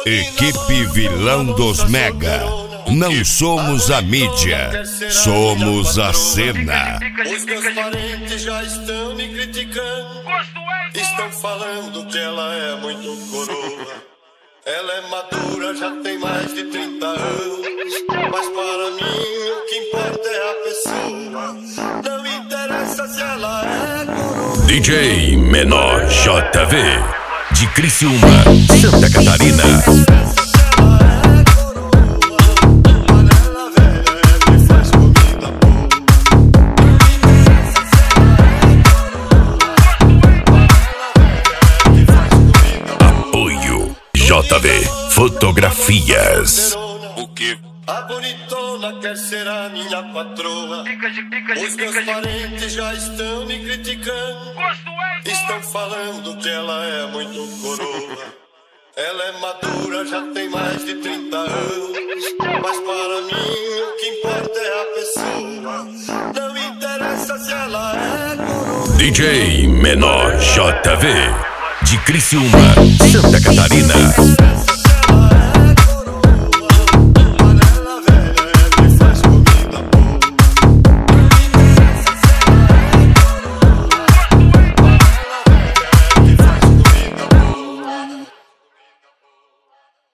Equipe Vilão dos Mega. Não somos a mídia, somos a cena. Os meus parentes já estão me criticando. Estão falando que ela é muito coroa. Ela é madura, já tem mais de 30 anos. Mas para mim o que importa é a pessoa. Não interessa se ela é coroa. DJ Menor JV, de Criciúma, Santa Catarina. JV Fotografias. O que? A bonitona quer ser a minha patroa. Os meus parentes já estão me criticando. Estão falando que ela é muito coroa. Ela é madura, já tem mais de 30 anos. Mas para mim o que importa é a pessoa. Não interessa se ela é coroa. DJ Menor JV, de Criciúma, Santa Catarina.